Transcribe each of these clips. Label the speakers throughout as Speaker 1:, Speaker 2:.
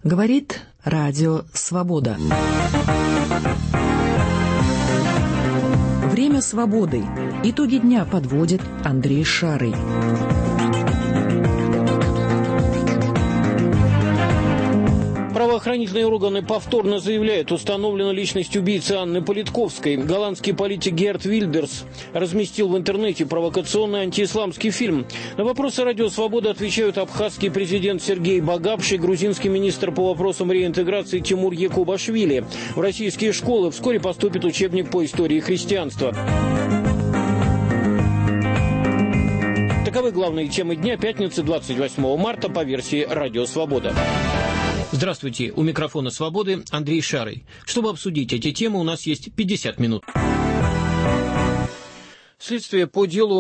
Speaker 1: Говорит Радио Свобода. Время свободы. Итоги дня подводит Андрей Шарый.
Speaker 2: Правоохранительные органы повторно заявляют, установлена личность убийцы Анны Политковской. Голландский политик Геерт Вильдерс разместил в интернете провокационный антиисламский фильм. На вопросы «Радио Свобода» отвечают абхазский президент Сергей Багапш и грузинский министр по вопросам реинтеграции Тимур Якубашвили. В российские школы вскоре поступит учебник по истории христианства. Таковы главные темы дня пятницы 28 марта по версии «Радио Свобода». Здравствуйте, у микрофона «Свободы» Андрей Шарый. Чтобы обсудить эти темы, у нас есть 50 минут. Следствие по делу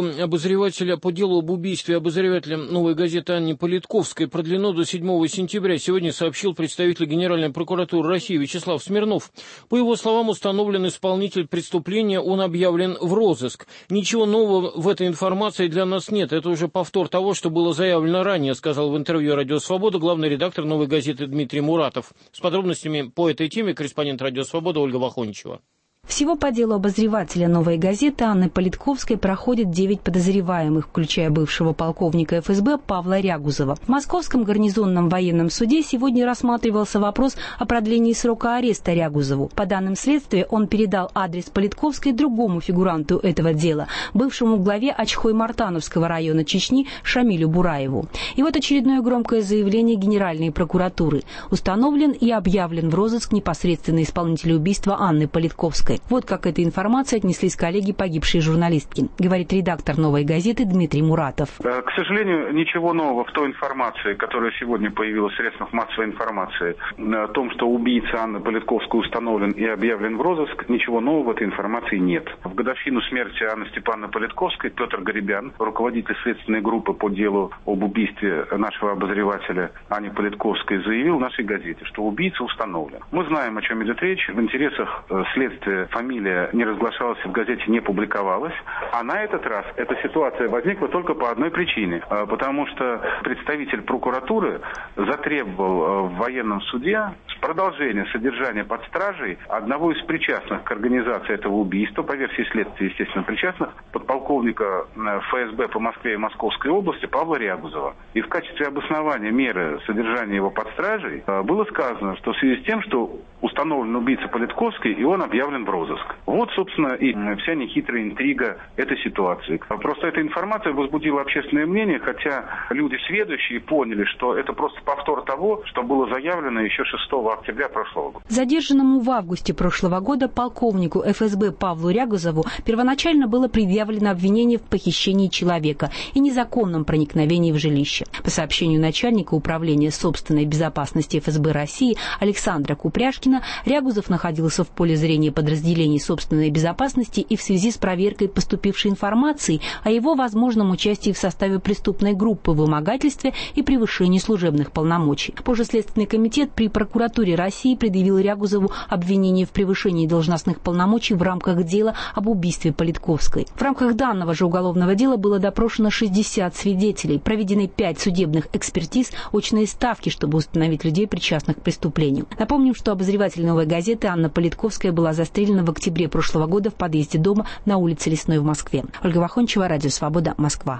Speaker 2: об убийстве обозревателя «Новой газеты» Анны Политковской продлено до 7 сентября. Сегодня сообщил представитель Генеральной прокуратуры России Вячеслав Смирнов. По его словам, установлен исполнитель преступления, он объявлен в розыск. Ничего нового в этой информации для нас нет. Это уже повтор того, что было заявлено ранее, сказал в интервью «Радио Свобода» главный редактор «Новой газеты» Дмитрий Муратов. С подробностями по этой теме корреспондент «Радио Свобода» Ольга Вахончева.
Speaker 3: Всего по делу обозревателя «Новой газеты» Анны Политковской проходит 9 подозреваемых, включая бывшего полковника ФСБ Павла Рягузова. В Московском гарнизонном военном суде сегодня рассматривался вопрос о продлении срока ареста Рягузову. По данным следствия, он передал адрес Политковской другому фигуранту этого дела, бывшему главе Очхой-Мартановского района Чечни Шамилю Бураеву. И вот очередное громкое заявление Генеральной прокуратуры. Установлен и объявлен в розыск непосредственно исполнитель убийства Анны Политковской. Вот как к этой информации отнеслись коллеги погибшей журналистки, говорит редактор «Новой газеты» Дмитрий Муратов.
Speaker 4: К сожалению, ничего нового в той информации, которая сегодня появилась в средствах массовой информации, о том, что убийца Анны Политковской установлен и объявлен в розыск, ничего нового в этой информации нет. В годовщину смерти Анны Степановны Политковской Петр Гарибян, руководитель следственной группы по делу об убийстве нашего обозревателя Анны Политковской, заявил в нашей газете, что убийца установлен. Мы знаем, о чем идет речь. В интересах следствия фамилия не разглашалась в газете, не публиковалась. А на этот раз эта ситуация возникла только по одной причине. Потому что представитель прокуратуры затребовал в военном суде продолжение содержания под стражей одного из причастных к организации этого убийства, по версии следствия, естественно, причастных, подполковника ФСБ по Москве и Московской области Павла Рягузова. И в качестве обоснования меры содержания его под стражей было сказано, что в связи с тем, что установлен убийца Политковской, и он объявлен в розыск. Вот, собственно, и вся нехитрая интрига этой ситуации. Просто эта информация возбудила общественное мнение, хотя люди сведущие поняли, что это просто повтор того, что было заявлено еще 6 октября прошлого года.
Speaker 3: Задержанному в августе прошлого года полковнику ФСБ Павлу Рягузову первоначально было предъявлено обвинение в похищении человека и незаконном проникновении в жилище. По сообщению начальника управления собственной безопасности ФСБ России Александра Купряшкина, Рягузов находился в поле зрения подразделений собственной безопасности и в связи с проверкой поступившей информации о его возможном участии в составе преступной группы в вымогательстве и превышении служебных полномочий. Позже Следственный комитет при прокуратуре России предъявил Рягузову обвинение в превышении должностных полномочий в рамках дела об убийстве Политковской. В рамках данного же уголовного дела было допрошено 60 свидетелей, проведены 5 судебных экспертиз, очные ставки, чтобы установить людей, причастных к преступлению. Напомним, что обозреватель «Новой газеты» Анна Политковская была застрелена в октябре прошлого года в подъезде дома на улице Лесной в Москве. Ольга Вахончева, Радио Свобода, Москва.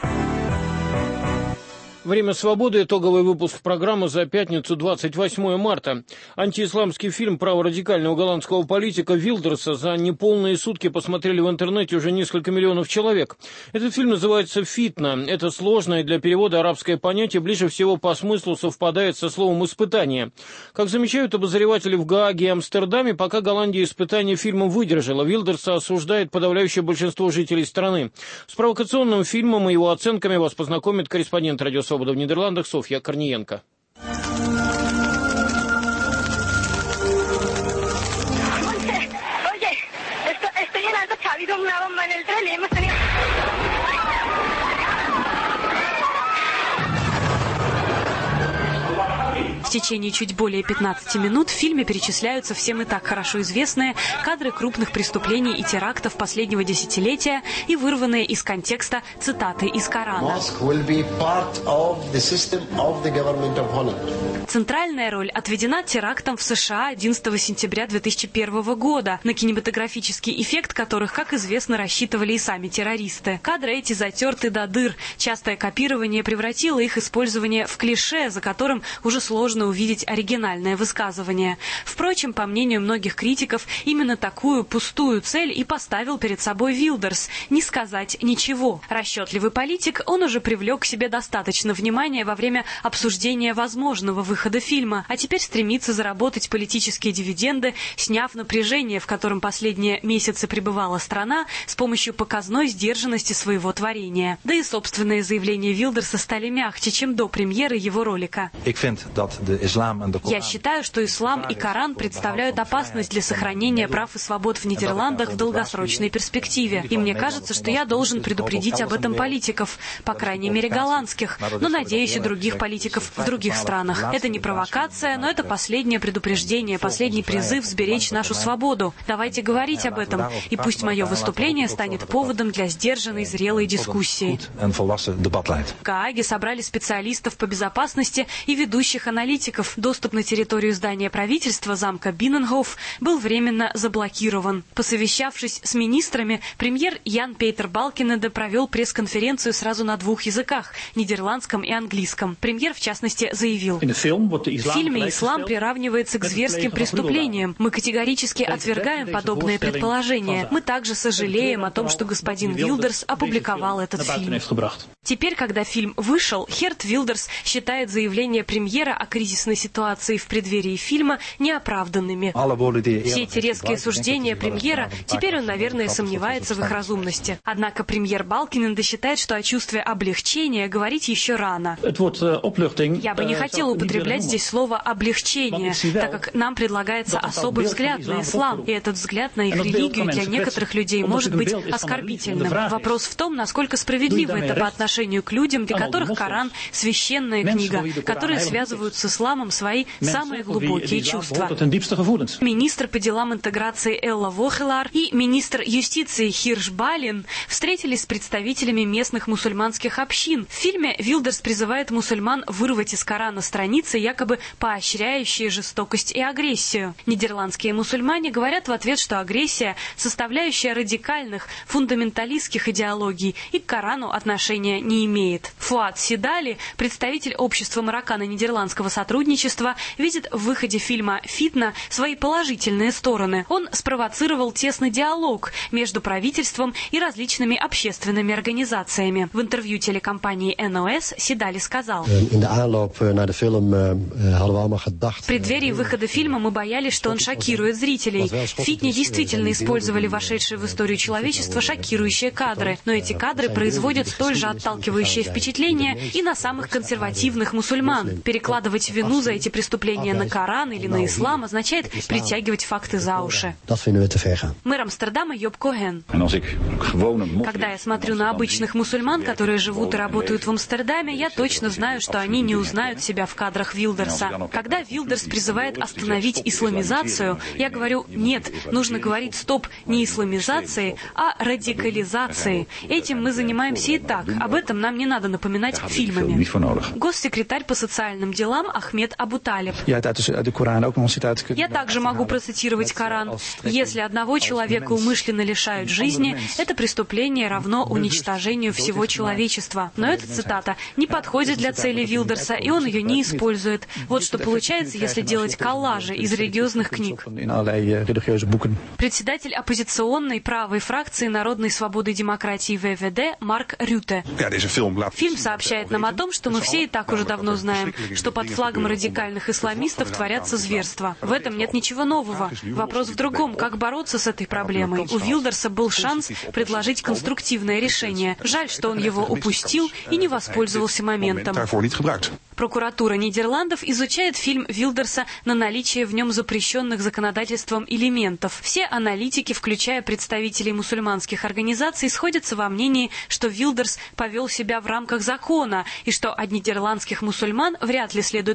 Speaker 2: Время свободы. Итоговый выпуск программы за пятницу, 28 марта. Антиисламский фильм праворадикального голландского политика Вильдерса за неполные сутки посмотрели в интернете уже несколько миллионов человек. Этот фильм называется «Фитна». Это сложное для перевода арабское понятие, ближе всего по смыслу совпадает со словом «испытание». Как замечают обозреватели в Гааге и Амстердаме, пока Голландия испытание фильмом выдержала, Вильдерса осуждает подавляющее большинство жителей страны. С провокационным фильмом и его оценками вас познакомит корреспондент «Радио Свобода» в Нидерландах Софья Корниенко.
Speaker 5: течение чуть более 15 минут в фильме перечисляются всем и так хорошо известные кадры крупных преступлений и терактов последнего десятилетия и вырванные из контекста цитаты из Корана. Центральная роль отведена терактам в США 11 сентября 2001 года, на кинематографический эффект которых, как известно, рассчитывали и сами террористы. Кадры эти затерты до дыр. Частое копирование превратило их использование в клише, за которым уже сложно увидеть оригинальное высказывание. Впрочем, по мнению многих критиков, именно такую пустую цель и поставил перед собой Вилдерс – не сказать ничего. Расчетливый политик, он уже привлек к себе достаточно внимания во время обсуждения возможного выхода фильма, а теперь стремится заработать политические дивиденды, сняв напряжение, в котором последние месяцы пребывала страна, с помощью показной сдержанности своего творения. Да и собственные заявления Вилдерса стали мягче, чем до премьеры его ролика. Я считаю, что ислам и Коран представляют опасность для сохранения прав и свобод в Нидерландах в долгосрочной перспективе. И мне кажется, что я должен предупредить об этом политиков, по крайней мере голландских, но, надеюсь, и других политиков в других странах. Это не провокация, но это последнее предупреждение, последний призыв сберечь нашу свободу. Давайте говорить об этом, и пусть мое выступление станет поводом для сдержанной, зрелой дискуссии. В Гааге собрали специалистов по безопасности и ведущих аналитиков. Доступ на территорию здания правительства замка Бинненхоф был временно заблокирован. Посовещавшись с министрами, премьер Ян Петер Балкенеде провел пресс-конференцию сразу на двух языках – нидерландском и английском. Премьер, в частности, заявил: в фильме ислам приравнивается к зверским преступлениям. Мы категорически отвергаем подобные предположения. Мы также сожалеем о том, что господин Вилдерс опубликовал этот фильм. Теперь, когда фильм вышел, Херт Вилдерс считает заявления премьера о кризисной ситуации в преддверии фильма неоправданными. Все эти резкие суждения премьера, теперь он, наверное, сомневается в их разумности. Однако премьер Балкенеде считает, что о чувстве облегчения говорить еще рано. Я бы не хотел употреблять здесь слово «облегчение», так как нам предлагается особый взгляд на ислам, и этот взгляд на их религию для некоторых людей может быть оскорбительным. Вопрос в том, насколько справедливо это по отношению к людям, для которых Коран – священная книга, которые связывают с исламом свои самые глубокие чувства. Министр по делам интеграции Элла Вохелар и министр юстиции Хирш Балин встретились с представителями местных мусульманских общин. В фильме Вилдерс призывает мусульман вырвать из Корана страницы, якобы поощряющие жестокость и агрессию. Нидерландские мусульмане говорят в ответ, что агрессия – составляющая радикальных, фундаменталистских идеологий и к Корану отношения не имеет. Фуад Сидали, представитель общества мароккано-нидерландского сотрудничества, видит в выходе фильма «Фитна» свои положительные стороны. Он спровоцировал тесный диалог между правительством и различными общественными организациями. В интервью телекомпании НОС Сидали сказал: в преддверии выхода фильма мы боялись, что он шокирует зрителей. В «Фитне» действительно использовали вошедшие в историю человечества шокирующие кадры, но эти кадры производят столь же отталкивающее впечатление и на самых консервативных мусульман. Перекладывать вину за эти преступления на Коран или на ислам означает притягивать факты за уши. Мэр Амстердама Йоб Коген: когда я смотрю на обычных мусульман, которые живут и работают в Амстердаме, я точно знаю, что они не узнают себя в кадрах Вилдерса. Когда Вилдерс призывает остановить исламизацию, я говорю: нет, нужно говорить стоп не исламизации, а радикализации. Этим мы занимаемся и так, об этом нам не надо напоминать фильмами. Госсекретарь по социальным делам Ахмед Абуталиб: я также могу процитировать Коран. Если одного человека умышленно лишают жизни, это преступление равно уничтожению всего человечества. Но эта цитата не подходит для цели Вилдерса, и он ее не использует. Вот что получается, если делать коллажи из религиозных книг. Председатель оппозиционной правой фракции Народной свободы и демократии ВВД Марк Рюте: фильм сообщает нам о том, что мы все и так уже давно знаем, что под флагом радикальных исламистов творятся зверства. В этом нет ничего нового. Вопрос в другом, как бороться с этой проблемой. У Вилдерса был шанс предложить конструктивное решение. Жаль, что он его упустил и не воспользовался моментом. Прокуратура Нидерландов изучает фильм Вилдерса на наличие в нем запрещенных законодательством элементов. Все аналитики, включая представителей мусульманских организаций, сходятся во мнении, что Вилдерс повел себя в рамках закона и что от нидерландских мусульман вряд ли следует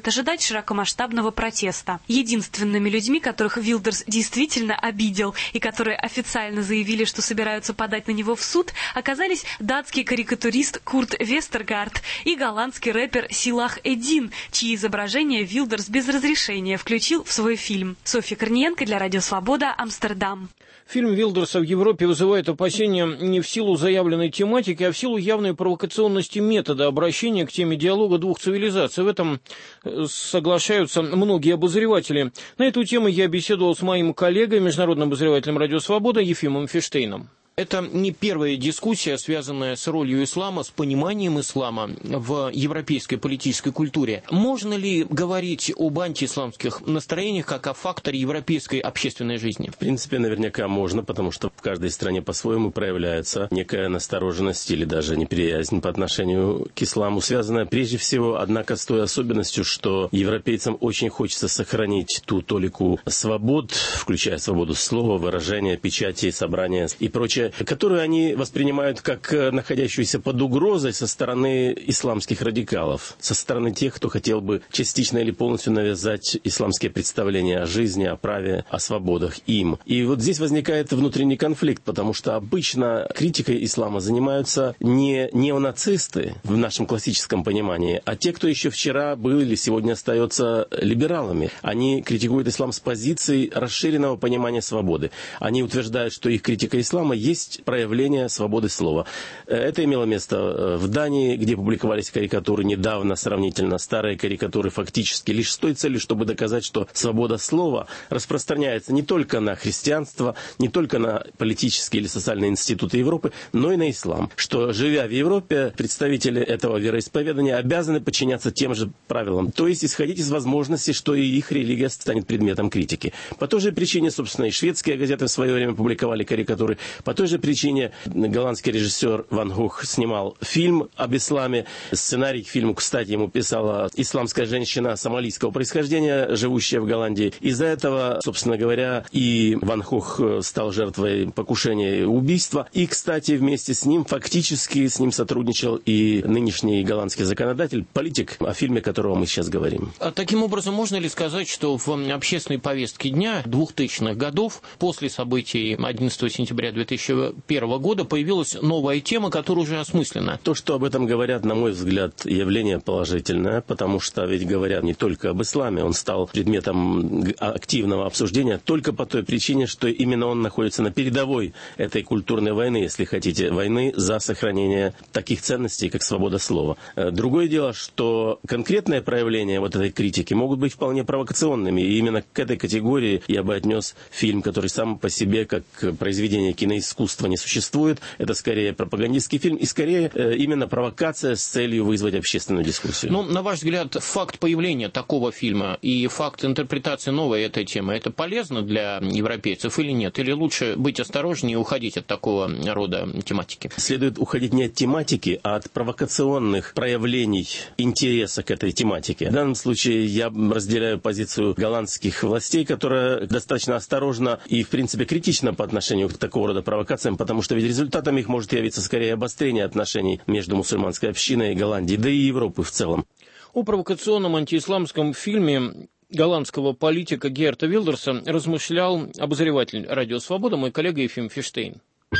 Speaker 5: стоит ожидать широкомасштабного протеста. Единственными людьми, которых Вилдерс действительно обидел и которые официально заявили, что собираются подать на него в суд, оказались датский карикатурист Курт Вестергард и голландский рэпер Силах Эдин, чьи изображения Вилдерс без разрешения включил в свой фильм. Софья Корниенко для Радио Свобода, Амстердам.
Speaker 2: Фильм Вилдерса в Европе вызывает опасения не в силу заявленной тематики, а в силу явной провокационности метода обращения к теме диалога двух цивилизаций. В этом соглашаются многие обозреватели. На эту тему я беседовал с моим коллегой, международным обозревателем «Радио Свобода» Ефимом Фиштейном. Это не первая дискуссия, связанная с ролью ислама, с пониманием ислама в европейской политической культуре. Можно ли говорить об антиисламских настроениях как о факторе европейской общественной жизни?
Speaker 6: В принципе, наверняка можно, потому что в каждой стране по-своему проявляется некая настороженность или даже неприязнь по отношению к исламу, связанная прежде всего, однако, с той особенностью, что европейцам очень хочется сохранить ту толику свобод, включая свободу слова, выражения, печати, собрания и прочее, которую они воспринимают как находящуюся под угрозой со стороны исламских радикалов, со стороны тех, кто хотел бы частично или полностью навязать исламские представления о жизни, о праве, о свободах им. И вот здесь возникает внутренний конфликт, потому что обычно критикой ислама занимаются не неонацисты в нашем классическом понимании, а те, кто еще вчера был или сегодня остается либералами. Они критикуют ислам с позиции расширенного понимания свободы. Они утверждают, что их критика ислама есть проявление свободы слова. Это имело место в Дании, где публиковались карикатуры недавно, сравнительно старые карикатуры, фактически лишь с той целью, чтобы доказать, что свобода слова распространяется не только на христианство, не только на политические или социальные институты Европы, но и на ислам. Что, живя в Европе, представители этого вероисповедания обязаны подчиняться тем же правилам. То есть исходить из возможности, что и их религия станет предметом критики. По той же причине, собственно, и шведские газеты в свое время публиковали карикатуры. По той же причине голландский режиссер Ван Гог снимал фильм об исламе. Сценарий к фильму, кстати, ему писала исламская женщина сомалийского происхождения, живущая в Голландии. Из-за этого, собственно говоря, и Ван Гог стал жертвой покушения и убийства. И, кстати, вместе с ним, фактически с ним сотрудничал и нынешний голландский законодатель, политик, о фильме которого мы сейчас говорим.
Speaker 2: А таким образом, можно ли сказать, что в общественной повестке дня 2000-х годов, после событий 11 сентября 2001 года, появилась новая тема, которая уже осмыслена?
Speaker 6: То, что об этом говорят, на мой взгляд, явление положительное, потому что ведь говорят не только об исламе, он стал предметом активного обсуждения только по той причине, что именно он находится на передовой этой культурной войны, если хотите, войны за сохранение таких ценностей, как свобода слова. Другое дело, что конкретные проявления вот этой критики могут быть вполне провокационными, и именно к этой категории я бы отнес фильм, который сам по себе, как произведение киноискусства, не существует. Это скорее пропагандистский фильм и скорее именно провокация с целью вызвать общественную дискуссию.
Speaker 2: Ну, на ваш взгляд, факт появления такого фильма и факт интерпретации новой этой темы, это полезно для европейцев или нет? Или лучше быть осторожнее и уходить от такого рода тематики?
Speaker 6: Следует уходить не от тематики, а от провокационных проявлений интереса к этой тематике. В данном случае я разделяю позицию голландских властей, которая достаточно осторожна и, в принципе, критична по отношению к такого рода провокациям, потому что ведь результатом их может явиться скорее обострение отношений между мусульманской общиной и Голландией, да и Европы в целом.
Speaker 2: О провокационном антиисламском фильме голландского политика Геерта Вилдерса размышлял обозреватель «Радио Свобода», мой коллега Ефим Фиштейн.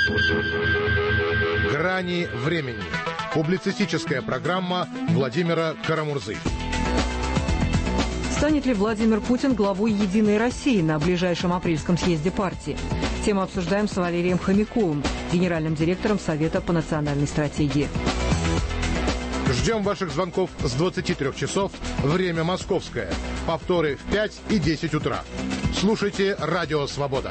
Speaker 7: «Грани времени». Публицистическая программа Владимира Карамурзы.
Speaker 1: Станет ли Владимир Путин главой «Единой России» на ближайшем апрельском съезде партии? Тему обсуждаем с Валерием Хомяковым, генеральным директором Совета по национальной стратегии.
Speaker 7: Ждем ваших звонков с 23 часов, время московское. Повторы в 5 и 10 утра. Слушайте «Радио Свобода».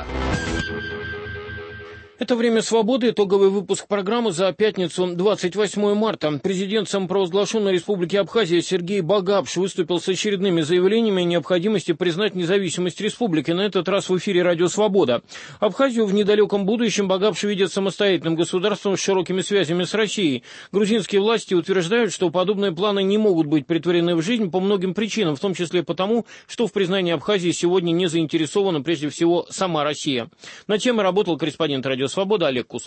Speaker 2: Это «Время свободы», итоговый выпуск программы за пятницу, 28 марта. Президент самопровозглашенной Республики Абхазия Сергей Багапш выступил с очередными заявлениями о необходимости признать независимость республики, на этот раз в эфире «Радио Свобода». Абхазию в недалеком будущем Багапш видит самостоятельным государством с широкими связями с Россией. Грузинские власти утверждают, что подобные планы не могут быть претворены в жизнь по многим причинам, в том числе потому, что в признании Абхазии сегодня не заинтересована прежде всего сама Россия. На чем работал корреспондент «Радио Свобода» Олег Кусов.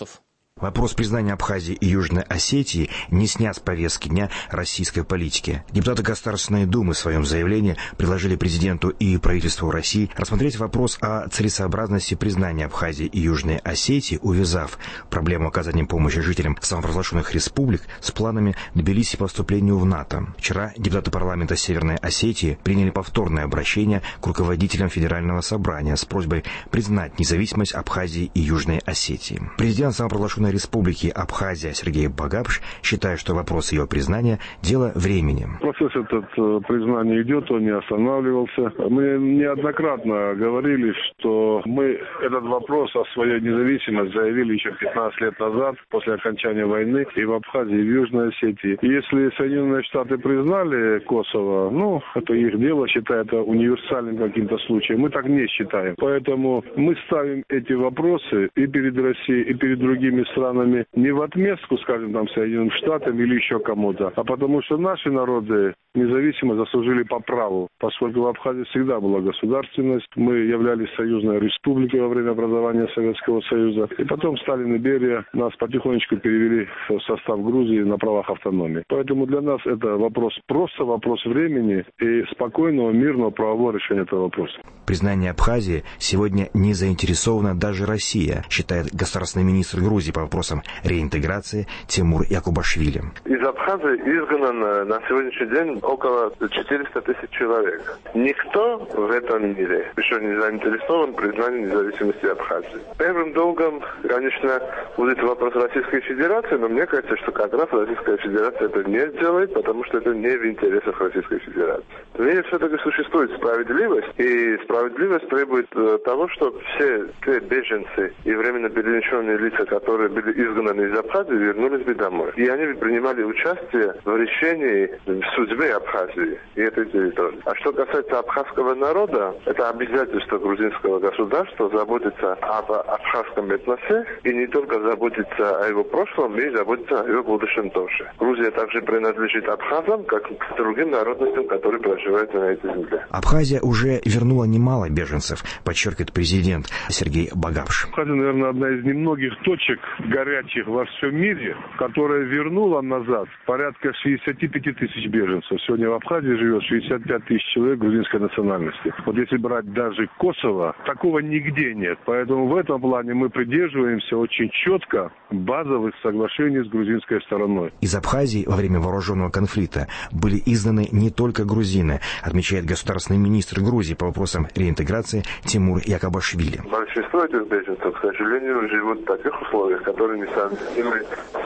Speaker 8: Вопрос признания Абхазии и Южной Осетии не снят с повестки дня российской политики. Депутаты Государственной Думы в своем заявлении предложили президенту и правительству России рассмотреть вопрос о целесообразности признания Абхазии и Южной Осетии, увязав проблему оказания помощи жителям самопровозглашенных республик с планами Тбилиси по вступлению в НАТО. Вчера депутаты парламента Северной Осетии приняли повторное обращение к руководителям Федерального собрания с просьбой признать независимость Абхазии и Южной Осетии. Президент самопровозглашенной Республики Абхазия Сергей Багапш считает, что вопрос ее признания – дело времени.
Speaker 9: Процесс этот признания идет, он не останавливался. Мы неоднократно говорили, что мы этот вопрос о своей независимости заявили еще 15 лет назад, после окончания войны, и в Абхазии, и в Южной Осетии. И если Соединенные Штаты признали Косово, это их дело, считая это универсальным каким-то случаем. Мы так не считаем. Поэтому мы ставим эти вопросы и перед Россией, и перед другими странами не в отместку, скажем, Соединенным Штатам или еще кому-то, а потому что наши народы независимо заслужили по праву, поскольку в Абхазии всегда была государственность. Мы являлись союзной республикой во время образования Советского Союза. И потом Сталин и Берия нас потихонечку перевели в состав Грузии на правах автономии. Поэтому для нас это просто вопрос времени и спокойного, мирного, правового решения этого вопроса.
Speaker 8: Признание Абхазии сегодня не заинтересована даже Россия, считает государственный министр Грузии по вопросам реинтеграции Тимур Якубашвили.
Speaker 10: Из Абхазии изгнано на сегодняшний день около 400 тысяч человек. Никто в этом мире еще не заинтересован в признании независимости Абхазии. Первым долгом, конечно, будет вопрос Российской Федерации, но мне кажется, что как раз Российская Федерация это не сделает, потому что это не в интересах Российской Федерации. В мире все-таки существует справедливость, и справедливость требует того, чтобы все те беженцы и временно перемещенные лица, которые были изгнаны из Абхазии, вернулись бы домой. И они принимали участие в решении судьбы Абхазии и этой территории. А что касается абхазского народа, это обязательство грузинского государства заботиться об абхазском этносе и не только заботиться о его прошлом, но и заботиться о его будущем тоже. Грузия также принадлежит абхазам, как и другим народностям, которые проживают на этой земле.
Speaker 8: Абхазия уже вернула немало беженцев, подчеркивает президент Сергей Багапш.
Speaker 9: Абхазия, наверное, одна из немногих точек горячих во всем мире, которая вернула назад порядка 65 тысяч беженцев. Сегодня в Абхазии живет 65 тысяч человек грузинской национальности. Вот если брать даже Косово, такого нигде нет. Поэтому в этом плане мы придерживаемся очень четко базовых соглашений с грузинской стороной.
Speaker 8: Из Абхазии во время вооруженного конфликта были изгнаны не только грузины, отмечает государственный министр Грузии по вопросам реинтеграции Тимур Якубашвили.
Speaker 10: Большинство этих беженцев, к сожалению, живут в таких условиях, которые несовместимы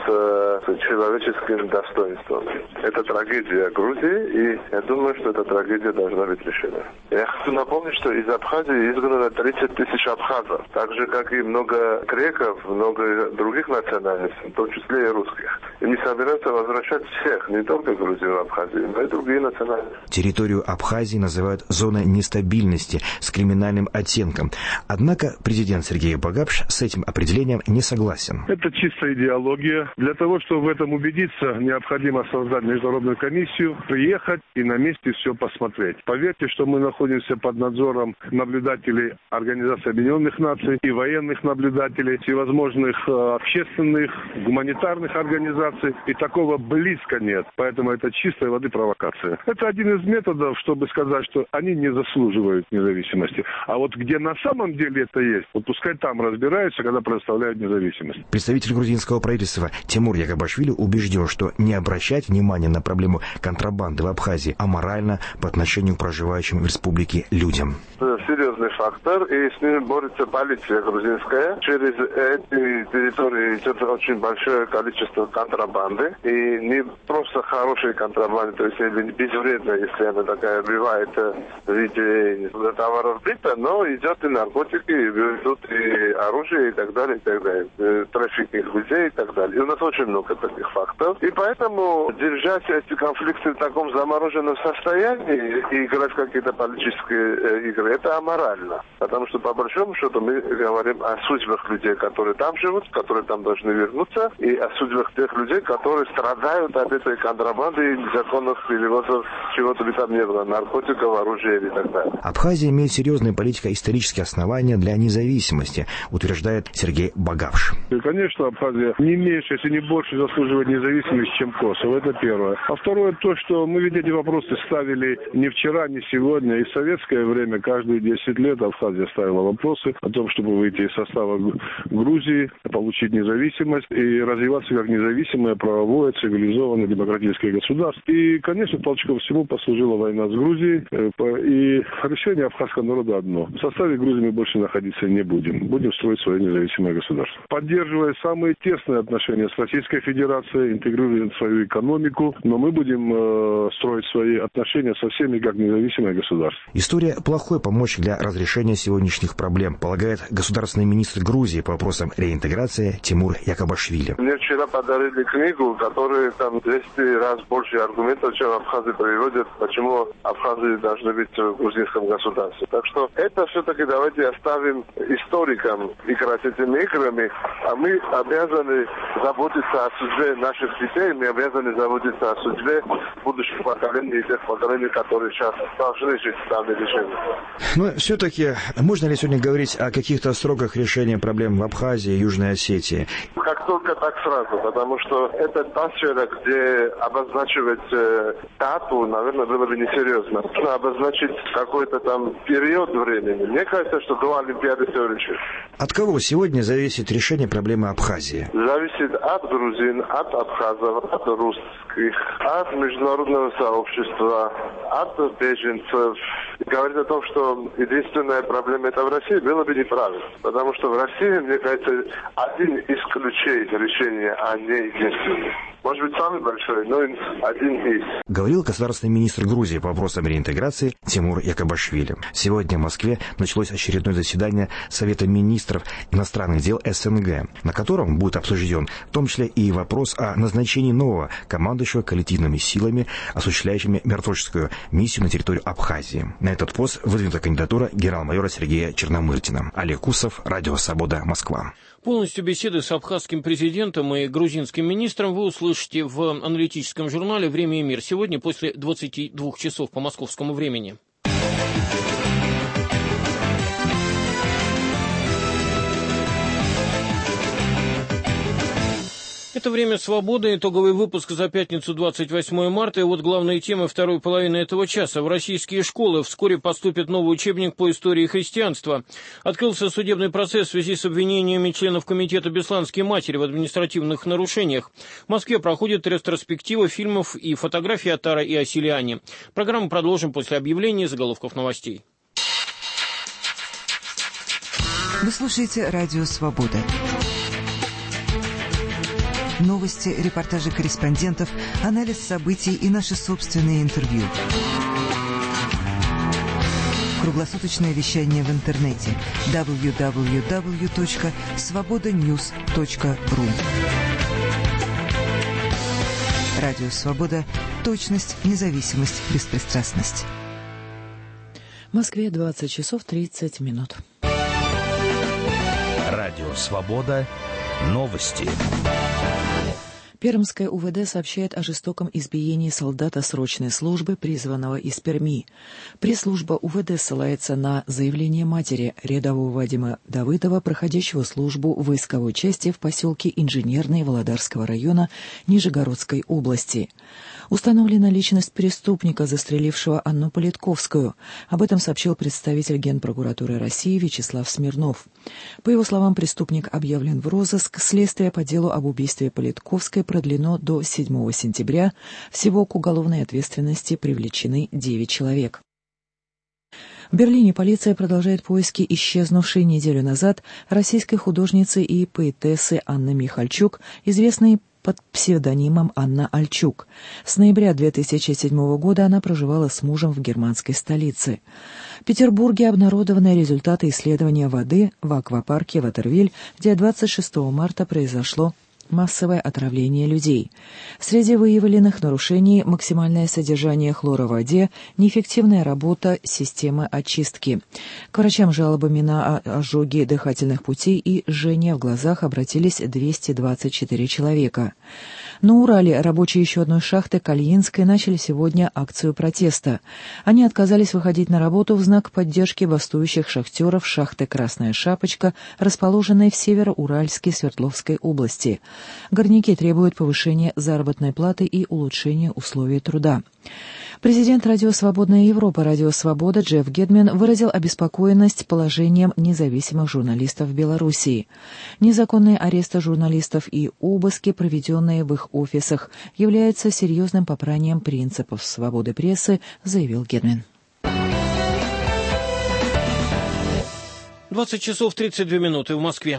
Speaker 10: с человеческим достоинством. Это трагедия Грузии, и я думаю, что эта трагедия должна быть решена. Я хочу напомнить, что из Абхазии изгнано 30 тысяч абхазов, так же, как и много греков, много других национальностей, в том числе и русских. И не собираются возвращать всех, не только Грузию в Абхазию, но и другие национальности.
Speaker 8: Территорию Абхазии называют зоной нестабильности с криминальным оттенком. Однако президент Сергей Багапш с этим определением не согласен.
Speaker 9: Это чистая идеология. Для того, чтобы в этом убедиться, необходимо создать международную комиссию, приехать и на месте все посмотреть. Поверьте, что мы находимся под надзором наблюдателей Организации Объединенных Наций и военных наблюдателей, всевозможных общественных, гуманитарных организаций, и такого близко нет. Поэтому это чистой воды провокация. Это один из методов, чтобы сказать, что они не заслуживают независимости. А вот где на самом деле это есть, вот пускай там разбираются, когда предоставляют независимость.
Speaker 8: Представитель грузинского правительства Тимур Якубашвили убежден, что не обращать внимания на проблему контрабанды в Абхазии аморально по отношению к проживающим в республике людям.
Speaker 10: Серьезный фактор, и с ним борется полиция грузинская. Через эти территории идет очень большое количество контрабанды, и не просто хорошей контрабанды, то есть безвредная, если она такая бывает в виде товаров быта, но идет и наркотики, и идут и оружие, и так далее, трафикинг людей и так далее. И у нас очень много таких фактов. И поэтому держать эти конфликты в таком замороженном состоянии и играть в какие-то политические игры, это это аморально. Потому что, по большому счету, мы говорим о судьбах людей, которые там живут, которые там должны вернуться, и о судьбах тех людей, которые страдают от этой контрабанды и незаконных перевозов чего-то бы там не было, наркотиков, оружия и так далее.
Speaker 8: Абхазия имеет серьезные политико-исторические основания для независимости, утверждает Сергей Багавш.
Speaker 9: И, конечно, Абхазия не меньше, если не больше заслуживает независимости, чем Косово. Это первое. А второе, то, что мы ведь эти вопросы ставили не вчера, не сегодня. И в советское время каждые 10 лет Абхазия ставила вопросы о том, чтобы выйти из состава Грузии, получить независимость и развиваться как независимое, правовое, цивилизованное, демократическое государство. И, конечно, толчком всему послужила война с Грузией. И решение абхазского народа одно. В составе Грузии мы больше находиться не будем. Будем строить свое независимое государство. Поддерживая самые тесные отношения с Российской Федерацией, интегрируя свою экономику, но мы будем строить свои отношения со всеми как независимое государство.
Speaker 8: История плохой помощник для разрешения сегодняшних проблем, полагает государственный министр Грузии по вопросам реинтеграции Тимур Якобашвили.
Speaker 10: Мне вчера подарили книгу, которая там 200 раз больше аргументов, чем абхазы приводят, почему абхазы должны быть в грузинском государстве. Так что это все-таки давайте оставим историкам играть этими играми, а мы обязаны заботиться о судьбе наших детей, мы обязаны заботиться о судьбе будущих поколений и тех поколений, которые сейчас должны жить в данной решении.
Speaker 8: Но все-таки можно ли сегодня говорить о каких-то сроках решения проблем в Абхазии и Южной Осетии?
Speaker 10: Как только так сразу, потому что это та сфера, где обозначивать дату, наверное, было бы несерьезно. Нужно обозначить какой-то там период времени. Мне кажется, что до Олимпиады все решит.
Speaker 8: От кого сегодня зависит решение проблемы Абхазии?
Speaker 10: Зависит от грузин, от абхазов, от русских, от международного сообщества, от беженцев. Говорить о том, что единственная проблема это в России, было бы неправильно. Потому что в России, мне кажется, один из ключей решения, а не единственный. Может быть, самый большой, но один из.
Speaker 8: Говорил государственный министр Грузии по вопросам реинтеграции Тимур Якобашвили. Сегодня в Москве началось очередное заседание Совета министров иностранных дел СНГ, на котором будет обсужден в том числе и вопрос о назначении нового командующего коллективными силами, осуществляющими миротворческую миссию на территорию Абхазии. На этот пост выдвинута кандидатура генерал-майора Сергея Черномырдина. Олег Кусов, Радио Свобода, Москва.
Speaker 2: Полностью беседы с абхазским президентом и грузинским министром вы услышите в аналитическом журнале «Время и мир» сегодня после 22 часов по московскому времени. Это «Время свободы», итоговый выпуск за пятницу 28 марта. И вот главные темы второй половины этого часа. В российские школы вскоре поступит новый учебник по истории христианства. Открылся судебный процесс в связи с обвинениями членов комитета «Бесланские матери» в административных нарушениях. В Москве проходит ретроспектива фильмов и фотографий о Таро и Асилиане. Программу продолжим после объявления заголовков новостей.
Speaker 11: Вы слушаете «Радио Свобода». Новости, репортажи корреспондентов, анализ событий и наши собственные интервью. Круглосуточное вещание в интернете www.svobodanews.ru. Радио Свобода. Точность, независимость, беспристрастность.
Speaker 12: В Москве 20 часов 30 минут.
Speaker 13: Радио Свобода. Новости.
Speaker 12: Пермское УВД сообщает о жестоком избиении солдата срочной службы, призванного из Перми. Пресс-служба УВД ссылается на заявление матери рядового Вадима Давыдова, проходящего службу в войсковой части в поселке Инженерный Володарского района Нижегородской области. Установлена личность преступника, застрелившего Анну Политковскую. Об этом сообщил представитель Генпрокуратуры России Вячеслав Смирнов. По его словам, преступник объявлен в розыск. Следствие по делу об убийстве Политковской продлено до 7 сентября. Всего к уголовной ответственности привлечены 9 человек. В Берлине полиция продолжает поиски исчезнувшей неделю назад российской художницы и поэтессы Анны Михальчук, известной под псевдонимом Анна Альчук. С ноября 2007 года она проживала с мужем в германской столице. В Петербурге обнародованы результаты исследования воды в аквапарке Ватервиль, где 26 марта произошло массовое отравление людей. Среди выявленных нарушений максимальное содержание хлора в воде, неэффективная работа системы очистки. К врачам жалобами на ожоги дыхательных путей и жжение в глазах обратились 224 человека. На Урале рабочие еще одной шахты Кальинской начали сегодня акцию протеста. Они отказались выходить на работу в знак поддержки бастующих шахтеров шахты «Красная шапочка», расположенной в Североуральске Свердловской области. Горняки требуют повышения заработной платы и улучшения условий труда. Президент Радио «Свободная Европа» «Радио Свобода» Джефф Гедмин выразил обеспокоенность положением независимых журналистов в Белоруссии. Незаконные аресты журналистов и обыски, проведенные в их офисах, являются серьезным попранием принципов свободы прессы, заявил Гедмин.
Speaker 2: 20 часов 32 минуты в Москве.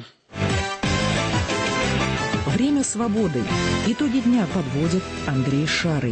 Speaker 12: Время свободы. Итоги дня подводит Андрей Шарый.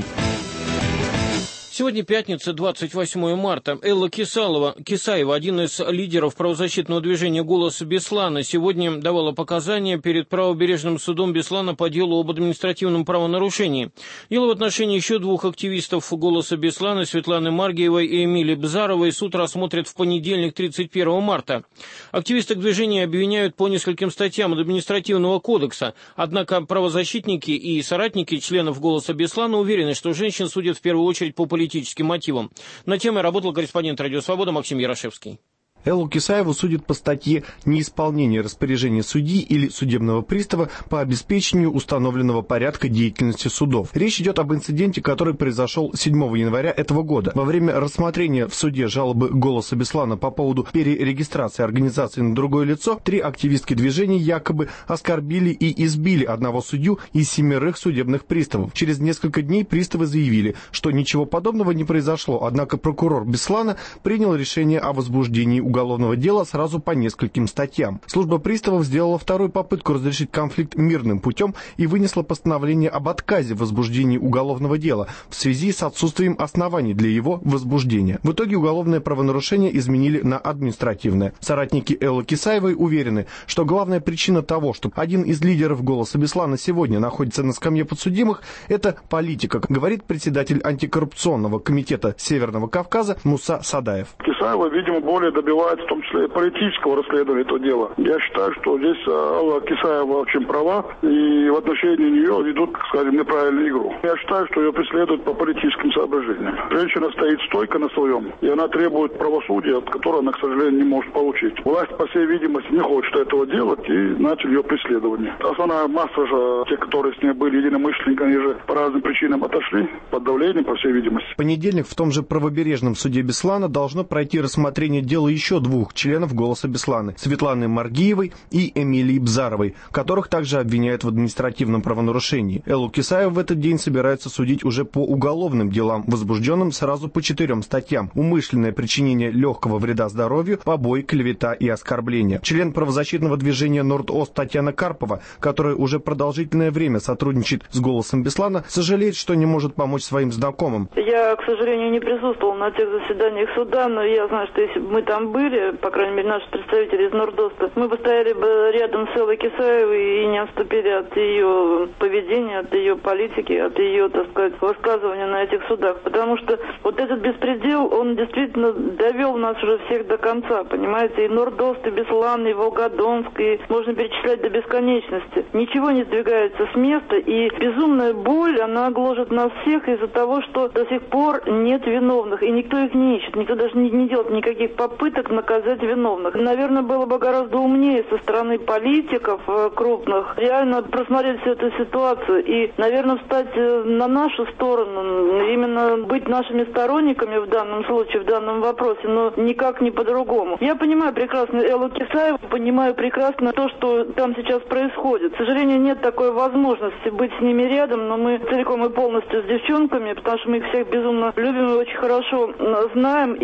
Speaker 2: Сегодня пятница, 28 марта. Элла Кисаева, один из лидеров правозащитного движения «Голос Беслана», сегодня давала показания перед правобережным судом Беслана по делу об административном правонарушении. Дело в отношении еще двух активистов «Голоса Беслана» Светланы Маргиевой и Эмилии Бзаровой суд рассмотрит в понедельник, 31 марта. Активисток движения обвиняют по нескольким статьям административного кодекса, однако правозащитники и соратники членов «Голоса Беслана» уверены, что женщин судят в первую очередь по политическим мотивам. На темой работал корреспондент «Радио Свобода» Максим Ярошевский.
Speaker 14: Эллу Кисаеву судят по статье «Неисполнение распоряжения судьи или судебного пристава по обеспечению установленного порядка деятельности судов». Речь идет об инциденте, который произошел 7 января этого года. Во время рассмотрения в суде жалобы «Голоса Беслана» по поводу перерегистрации организации на другое лицо, 3 активистки движения якобы оскорбили и избили одного судью из 7 судебных приставов. Через несколько дней приставы заявили, что ничего подобного не произошло, однако прокурор Беслана принял решение о возбуждении уголовного дела сразу по нескольким статьям. Служба приставов сделала вторую попытку разрешить конфликт мирным путем и вынесла постановление об отказе в возбуждении уголовного дела в связи с отсутствием оснований для его возбуждения. В итоге уголовное правонарушение изменили на административное. Соратники Эллы Кисаевой уверены, что главная причина того, что один из лидеров «Голоса Беслана» сегодня находится на скамье подсудимых, это политика, говорит председатель антикоррупционного комитета Северного Кавказа Муса Садаев.
Speaker 15: Кисаева, видимо, более добивается, в том числе и политического расследования этого дела. Я считаю, что здесь Алла Кисаева очень права, и в отношении нее ведут, скажем, неправильную игру. Я считаю, что ее преследуют по политическим соображениям. Женщина стоит стойко на своем, и она требует правосудия, от которого она, к сожалению, не может получить. Власть, по всей видимости, не хочет этого делать, и начали ее преследование. Основная масса же, те, которые с ней были единомышленниками, они же по разным причинам отошли, под давлением, по всей видимости.
Speaker 14: В понедельник в том же правобережном суде Беслана должно пройти рассмотрение дела еще 2 членов «Голоса Бесланы» — Светланы Маргиевой и Эмилии Бзаровой, которых также обвиняют в административном правонарушении. Эллу Кисаеву в этот день собираются судить уже по уголовным делам, возбужденным сразу по 4 статьям: умышленное причинение легкого вреда здоровью, побой, клевета и оскорбление. Член правозащитного движения «Норд-Ост» Татьяна Карпова, которая уже продолжительное время сотрудничает с «Голосом Беслана», сожалеет, что не может помочь своим знакомым.
Speaker 16: Я, к сожалению, не присутствовала на тех заседаниях суда, но я знаю, что если бы мы там были, по крайней мере, наши представители из Норд-Оста, мы бы стояли бы рядом с Эллой Кисаевой и не отступили от ее поведения, от ее политики, от ее, так сказать, высказывания на этих судах. Потому что вот этот беспредел, он действительно довел нас уже всех до конца, понимаете? И Норд-Ост, и Беслан, и Волгодонск, и можно перечислять до бесконечности. Ничего не сдвигается с места, и безумная боль, она гложет нас всех из-за того, что до сих пор нет виновных, и никто их не ищет, никто даже не делает никаких попыток наказать виновных. Наверное, было бы гораздо умнее со стороны политиков крупных реально просмотреть всю эту ситуацию и, наверное, встать на нашу сторону, именно быть нашими сторонниками в данном случае, в данном вопросе, но никак не по-другому. Я понимаю прекрасно Эллу Кисаеву, понимаю прекрасно то, что там сейчас происходит. К сожалению, нет такой возможности быть с ними рядом, но мы целиком и полностью с девчонками, потому что мы их всех безумно любим и очень хорошо знаем, и, естественно,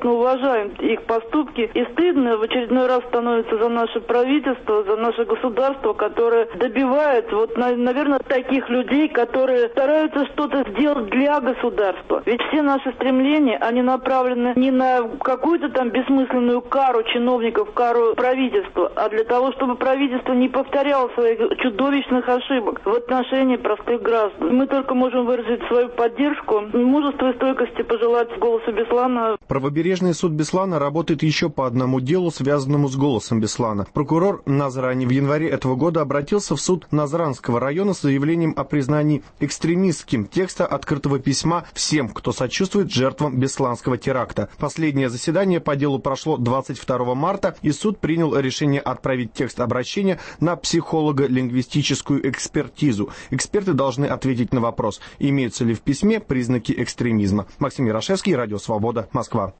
Speaker 16: естественно, уважаем их поступки. И стыдно в очередной раз становится за наше правительство, за наше государство, которое добивает, наверное, таких людей, которые стараются что-то сделать для государства. Ведь все наши стремления, они направлены не на какую-то там бессмысленную кару чиновников, кару правительства, а для того, чтобы правительство не повторяло своих чудовищных ошибок в отношении простых граждан. Мы только можем выразить свою поддержку, мужество и стойкости пожелать «Голосу Беслана».
Speaker 14: Правобережный суд Беслана работает еще по одному делу, связанному с «Голосом Беслана». Прокурор Назрани в январе этого года обратился в суд Назранского района с заявлением о признании экстремистским текста открытого письма всем, кто сочувствует жертвам бесланского теракта. Последнее заседание по делу прошло 22 марта, и суд принял решение отправить текст обращения на психолого-лингвистическую экспертизу. Эксперты должны ответить на вопрос, имеются ли в письме признаки экстремизма. Максим Ярошевский, Радио Свобода, Москва.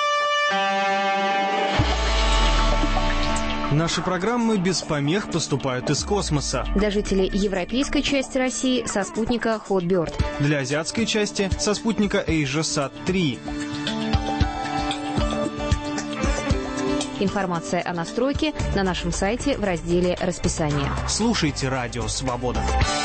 Speaker 17: Наши программы без помех поступают из космоса.
Speaker 18: Для жителей европейской части России со спутника Hotbird.
Speaker 17: Для азиатской части со спутника AsiaSat-3.
Speaker 18: Информация о настройке на нашем сайте в разделе «Расписание».
Speaker 17: Слушайте Радио Свобода.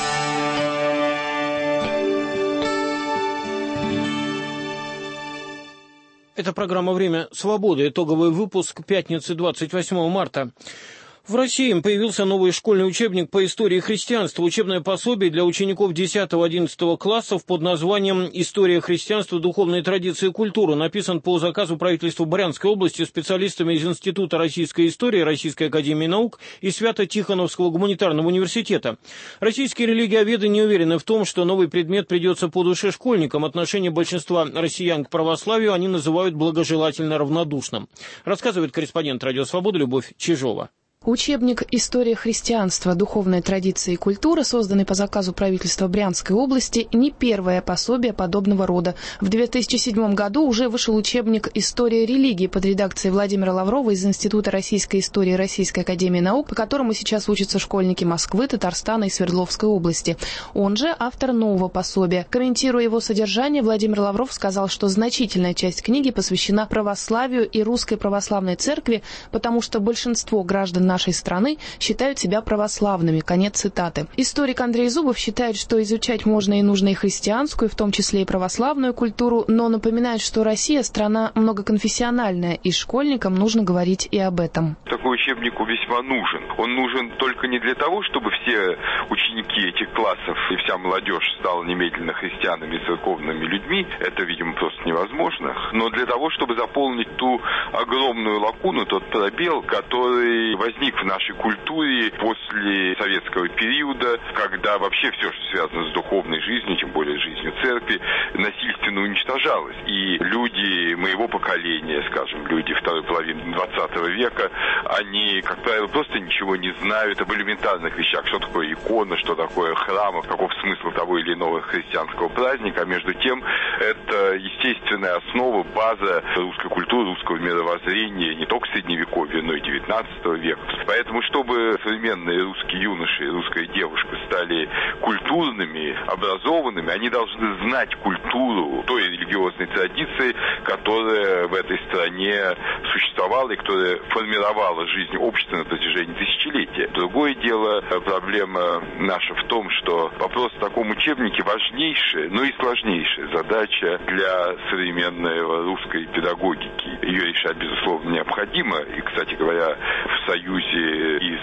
Speaker 2: Это программа «Время свободы». Итоговый выпуск пятницы 28 марта. В России появился новый школьный учебник по истории христианства. Учебное пособие для учеников 10-11 классов под названием «История христианства, духовные традиции и культура». Написан по заказу правительства Брянской области специалистами из Института российской истории, Российской академии наук и Свято-Тихоновского гуманитарного университета. Российские религиоведы не уверены в том, что новый предмет придется по душе школьникам. Отношение большинства россиян к православию они называют благожелательно равнодушным. Рассказывает корреспондент «Радио Свобода» Любовь Чижова.
Speaker 19: Учебник «История христианства. Духовные традиции и культура», созданный по заказу правительства Брянской области, не первое пособие подобного рода. В 2007 году уже вышел учебник «История религии» под редакцией Владимира Лаврова из Института российской истории Российской академии наук, по которому сейчас учатся школьники Москвы, Татарстана и Свердловской области. Он же автор нового пособия. Комментируя его содержание, Владимир Лавров сказал, что значительная часть книги посвящена православию и Русской Православной Церкви, потому что большинство граждан нашей страны считают себя православными. Конец цитаты. Историк Андрей Зубов считает, что изучать можно и нужно и христианскую, в том числе и православную культуру, но напоминает, что Россия страна многоконфессиональная, и школьникам нужно говорить и об этом.
Speaker 20: Такой учебник весьма нужен. Он нужен только не для того, чтобы все ученики этих классов и вся молодежь стала немедленно христианами и церковными людьми. Это, видимо, просто невозможно. Но для того, чтобы заполнить ту огромную лакуну, тот пробел, который возник в нашей культуре после советского периода, когда вообще все, что связано с духовной жизнью, тем более жизнью церкви, насильственно уничтожалось. И люди моего поколения, скажем, люди второй половины 20 века, они, как правило, просто ничего не знают об элементарных вещах, что такое икона, что такое храм, каков смысл того или иного христианского праздника. А между тем, это естественная основа, база русской культуры, русского мировоззрения, не только Средневековья, но и 19 века. Поэтому, чтобы современные русские юноши и русская девушка стали культурными, образованными, они должны знать культуру той религиозной традиции, которая в этой стране существовала и которая формировала жизнь общества на протяжении тысячелетия. Другое дело, проблема наша в том, что вопрос в таком учебнике важнейшая, но и сложнейшая задача для современной русской педагогики. Ее решать, безусловно, необходимо. И, кстати говоря, в союзе и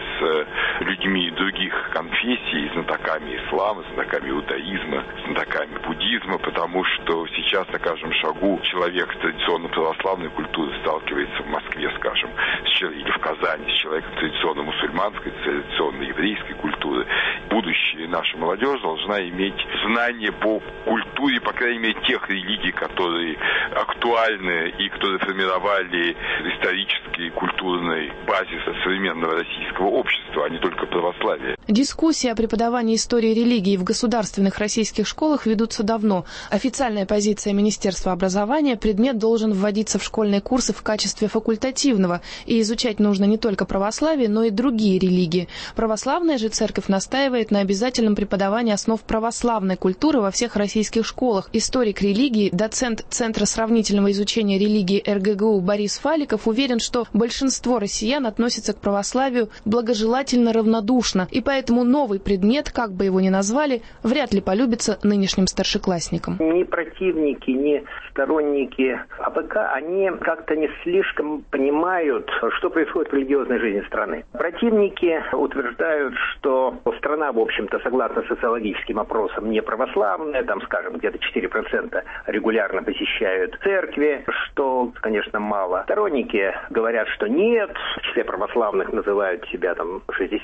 Speaker 20: с людьми других конфессий, знатоками ислама, знатоками иудаизма, знатоками буддизма, потому что сейчас на каждом шагу человек традиционно православной культуры сталкивается в Москве, скажем, или в Казани с человеком традиционно мусульманской, традиционно еврейской культуры. Будущее наша молодежь должна иметь знания по культуре, по крайней мере, тех религий, которые актуальны и которые формировали исторический культурный базис современного российского общества, а не только православия.
Speaker 19: Дискуссии о преподавании истории религии в государственных российских школах ведутся давно. Официальная позиция Министерства образования — предмет должен вводиться в школьные курсы в качестве факультативного, и изучать нужно не только православие, но и другие религии. Православная же церковь настаивает на обязательном преподавании основ православной культуры во всех российских школах. Историк религии, доцент Центра сравнительного изучения религии РГГУ Борис Фаликов уверен, что большинство россиян относятся к православию благожелательно равнодушно, и поэтому новый предмет, как бы его ни назвали, вряд ли полюбится нынешним старшеклассникам.
Speaker 21: Ни противники, ни сторонники АПК, они как-то не слишком понимают, что происходит в религиозной жизни страны. Противники утверждают, что страна, в общем-то, согласно социологическим опросам, не православная, там, скажем, где-то 4% регулярно посещают церкви, что, конечно, мало. Сторонники говорят, что нет, в числе православных называют себя там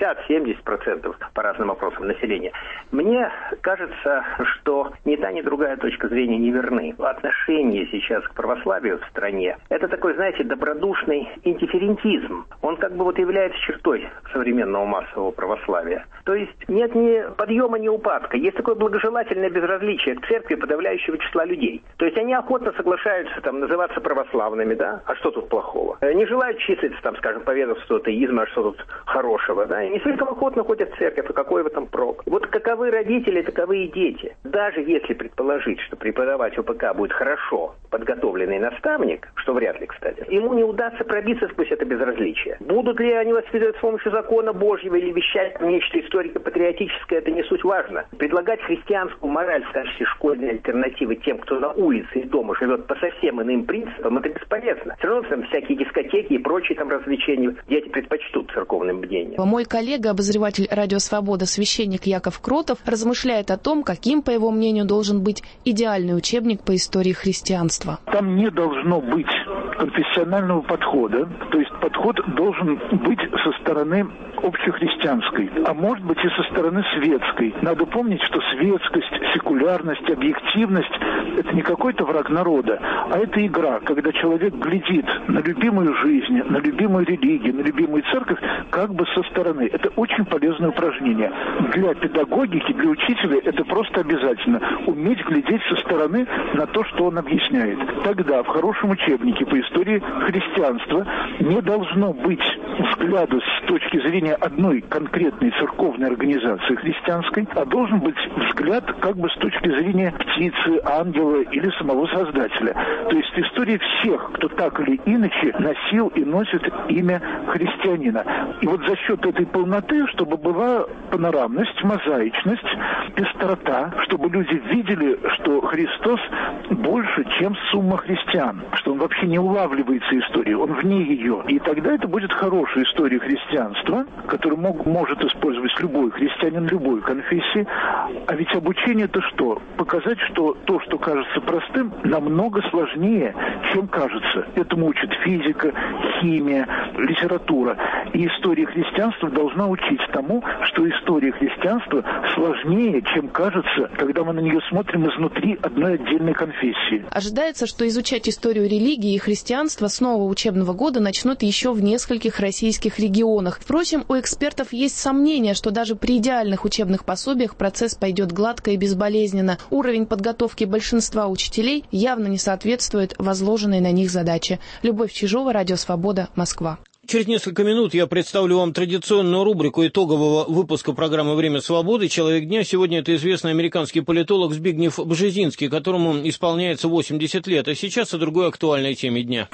Speaker 21: 60-70% по разным опросам населения. Мне кажется, что ни та, ни другая точка зрения не верны. Отношение сейчас к православию в стране – это такой, знаете, добродушный индифферентизм. Он как бы вот является чертой современного массового православия. То есть нет ни подъема, ни упадка. Есть такое благожелательное безразличие к церкви подавляющего числа людей. То есть они охотно соглашаются там называться православными, да? А что тут плохого? Не желают числиться там, скажем, по ведомству атеизма, а что тут хорошего, да? И не слишком охотно ходят в церковь, а какой в этом прок? Вот каковы родители, таковы и дети. Даже если предположить, что преподавать ОПК будет хорошо подготовленный наставник, что вряд ли, кстати, ему не удастся пробиться сквозь это безразличие. Будут ли они воспитывать с помощью закона Божьего или вещать нечто историко-патриотическое, это не суть важно. Предлагать христианскую мораль в качестве школьной альтернативы тем, кто на улице и дома живет по совсем иным принципам, это бесполезно. Все равно там всякие дискотеки и прочие там развлечения дети предпочтут церковным бдением.
Speaker 19: Мой коллега, обозреватель «Радио Свобода», священник Яков Кротов, размышляет о том, каким, по его мнению, должен быть идеальный учебник по истории христианства.
Speaker 22: Там не должно быть конфессионального подхода, то есть подход должен быть со стороны общехристианской, а может быть и со стороны светской. Надо помнить, что светскость, секулярность, объективность – это не какой-то враг народа, а это игра, когда человек глядит на любимую жизнь, на любимую религию, на любимую церковь как бы со стороны. Это очень полезное упражнение. Для педагогики, для учителя это просто обязательно – уметь глядеть со стороны на то, что он объясняет. Тогда в хорошем учебнике по истории христианства не должно быть взгляда с точки зрения одной конкретной церковной организации христианской, а должен быть взгляд как бы с точки зрения птицы, ангела или самого Создателя. То есть история всех, кто так или иначе носил и носит имя христианина. И вот за счет этой полноты, чтобы была панорамность, мозаичность, пестрота, чтобы люди видели, что Христос больше, чем сумма христиан, что он вообще не улавливается историей, он вне ее. И тогда это будет хорошая история христианства, которую может использовать любой христианин любой конфессии. А ведь обучение это что? Показать, что то, что кажется простым, намного сложнее, чем кажется. Этому учит физика, химия, литература. И история христианства должна учить тому, что история христианства сложнее, чем кажется, когда мы на нее смотрим изнутри одной отдельной конфессии.
Speaker 19: Ожидается, что изучать историю религии и христианства с нового учебного года начнут еще в нескольких российских регионах. Впрочем, у экспертов есть сомнения, что даже при идеальных учебных пособиях процесс пойдет гладко и безболезненно. Уровень подготовки большинства учителей явно не соответствует возложенной на них задаче. Любовь Чижова, Радио Свобода, Москва.
Speaker 2: Через несколько минут я представлю вам традиционную рубрику итогового выпуска программы «Время свободы. Человек дня». Сегодня это известный американский политолог Збигнев Бжезинский, которому исполняется 80 лет. А сейчас о другой актуальной теме дня.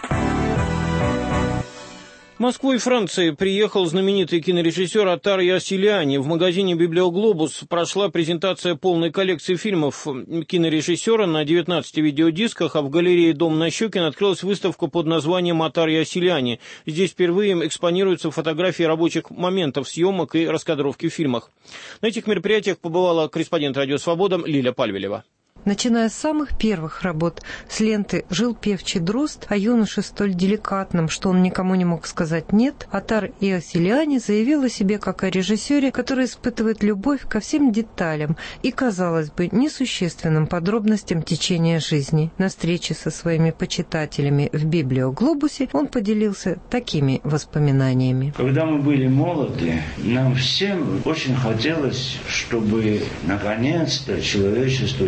Speaker 2: В Москву и Франции приехал знаменитый кинорежиссер Атар Ясилиани. В магазине «Библиоглобус» прошла презентация полной коллекции фильмов кинорежиссера на 19 видеодисках, а в галерее «Дом на Щекин» открылась выставка под названием «Атар Ясилиани». Здесь впервые экспонируются фотографии рабочих моментов съемок и раскадровки в фильмах. На этих мероприятиях побывала корреспондент «Радио Свобода» Лиля Пальвелева.
Speaker 1: Начиная с самых первых работ, с ленты «Жил певчий дрозд», о юноше столь деликатном, что он никому не мог сказать «нет», Атар Ясилиани заявил о себе как о режиссере, который испытывает любовь ко всем деталям и, казалось бы, несущественным подробностям течения жизни. На встрече со своими почитателями в «Библиоглобусе» он поделился такими воспоминаниями.
Speaker 23: Когда мы были молоды, нам всем очень хотелось, чтобы наконец-то человечество избавилось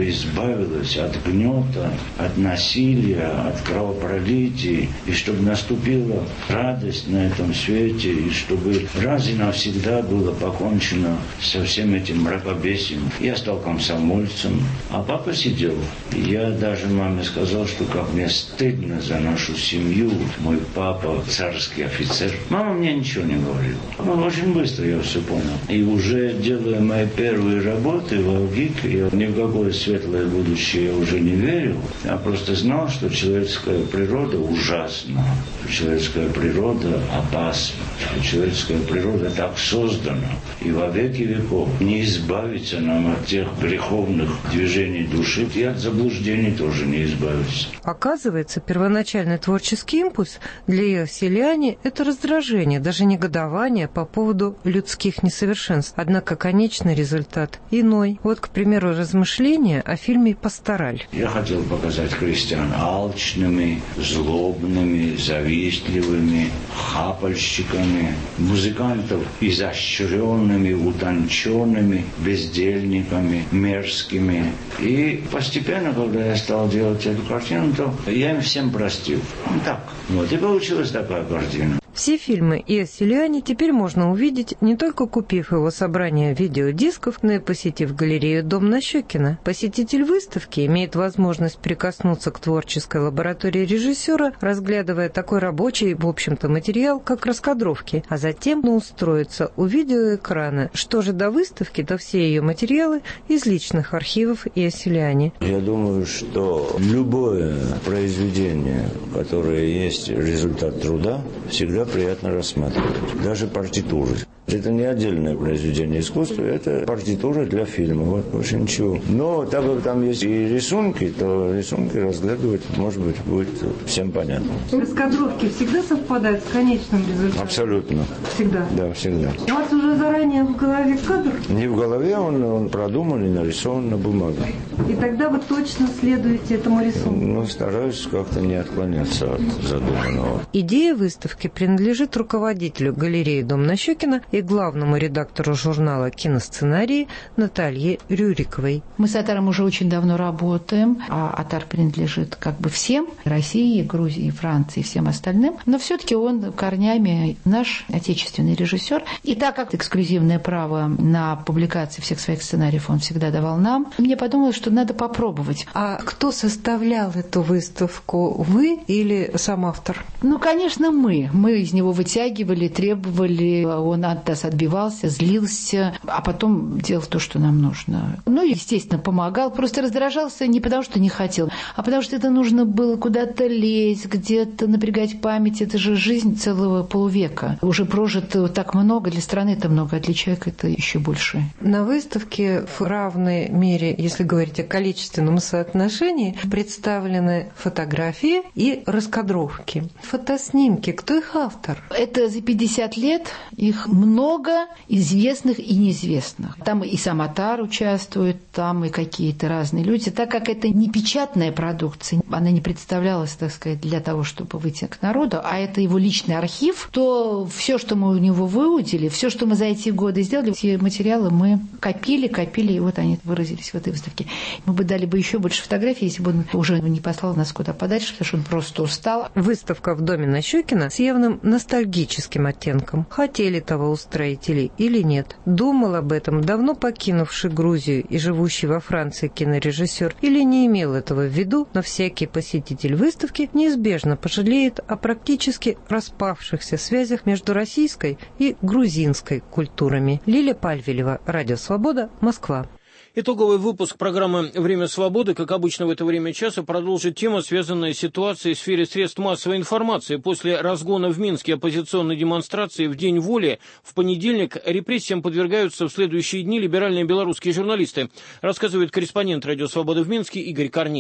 Speaker 23: избавилась от гнета, от насилия, от кровопролития, и чтобы наступила радость на этом свете, и чтобы раз и навсегда было покончено со всем этим мракобесием. Я стал комсомольцем, а папа сидел. Я даже маме сказал, что как мне стыдно за нашу семью. Мой папа царский офицер. Мама мне ничего не говорила. Но очень быстро я все понял. И уже делая мои первые работы в АУГИК, я ни в какое светлое будущее я уже не верил. Я просто знал, что человеческая природа ужасна, что человеческая природа опасна, что человеческая природа так создана. И во веки веков не избавиться нам от тех греховных движений души, и от заблуждений тоже не избавиться.
Speaker 1: Оказывается, первоначальный творческий импульс для Иосилиани – это раздражение, даже негодование по поводу людских несовершенств. Однако конечный результат иной. Вот, к примеру, размышления о фильме «Пастораль».
Speaker 23: Я хотел показать христиан алчными, злобными, завистливыми, хапальщиками, музыкантов изощренными, утонченными, бездельниками, мерзкими. И постепенно, когда я стал делать эту картину, то я им всем простил. Так. Вот и получилась такая картина.
Speaker 1: Все фильмы Иосилиани теперь можно увидеть, не только купив его собрание видеодисков, но и посетив галерею «Дом Нащекина». Посетитель выставки имеет возможность прикоснуться к творческой лаборатории режиссера, разглядывая такой рабочий, в общем-то, материал, как раскадровки, а затем устроиться у видеоэкрана. Что же до выставки, то все ее материалы из личных архивов Иосилиани.
Speaker 23: Я думаю, что любое произведение, которое есть результат труда, всегда приятно рассматривать. Даже партитуры. Это не отдельное произведение искусства, это партитура для фильма. Вот больше ничего. Но так как там есть и рисунки, то рисунки разглядывать, может быть, будет всем понятно.
Speaker 1: Раскадровки всегда совпадают с конечным результатом?
Speaker 23: Абсолютно.
Speaker 1: Всегда?
Speaker 23: Да, всегда.
Speaker 1: У вас уже заранее в голове кадр?
Speaker 23: Не в голове, он продуман и нарисован на бумаге.
Speaker 1: И тогда вы точно следуете этому рисунку?
Speaker 23: Ну, стараюсь как-то не отклоняться от задуманного.
Speaker 1: Идея выставки принадлежит руководителю галереи «Дом Нащекина» и главному редактору журнала «Киносценарии» Наталье Рюриковой.
Speaker 3: Мы с Атаром уже очень давно работаем, а Атар принадлежит как бы всем, России, Грузии, Франции и всем остальным, но все-таки он корнями наш отечественный режиссер. И так как эксклюзивное право на публикацию всех своих сценариев он всегда давал нам, мне подумалось, что надо попробовать.
Speaker 1: А кто составлял эту выставку? Вы или сам автор?
Speaker 3: Ну, конечно, мы. Мы из него вытягивали, требовали, он от нас отбивался, злился, а потом делал то, что нам нужно. Ну, естественно, помогал, просто раздражался не потому, что не хотел, а потому, что это нужно было куда-то лезть, где-то напрягать память. Это же жизнь целого полувека. Уже прожито так много, для страны это много, а для человека это еще больше.
Speaker 1: На выставке в равной мере, если говорить о количественном соотношении, представлены фотографии и раскадровки. Фотоснимки, кто их автор?
Speaker 3: Это за 50 лет их много известных и неизвестных. Там и сам Атар участвует, там и какие-то разные люди. Так как это не печатная продукция, она не представлялась, так сказать, для того, чтобы выйти к народу, а это его личный архив, то все, что мы у него выудили, все, что мы за эти годы сделали, все материалы мы копили, и вот они выразились в этой выставке. Мы бы дали бы еще больше фотографий, если бы он уже не послал нас куда подальше, потому что он просто устал.
Speaker 1: Выставка в доме Нащекина с явным ностальгическим оттенком. Хотели того устроители или нет? Думал об этом давно покинувший Грузию и живущий во Франции кинорежиссер или не имел этого в виду, но всякий посетитель выставки неизбежно пожалеет о практически распавшихся связях между российской и грузинской культурами. Лиля Пальвелева, Радио Свобода, Москва.
Speaker 2: Итоговый выпуск программы «Время свободы», как обычно в это время часа, продолжит тема, связанная с ситуацией в сфере средств массовой информации. После разгона в Минске оппозиционной демонстрации в День воли в понедельник репрессиям подвергаются в следующие дни либеральные белорусские журналисты, рассказывает корреспондент «Радио Свобода» в Минске Игорь Корней.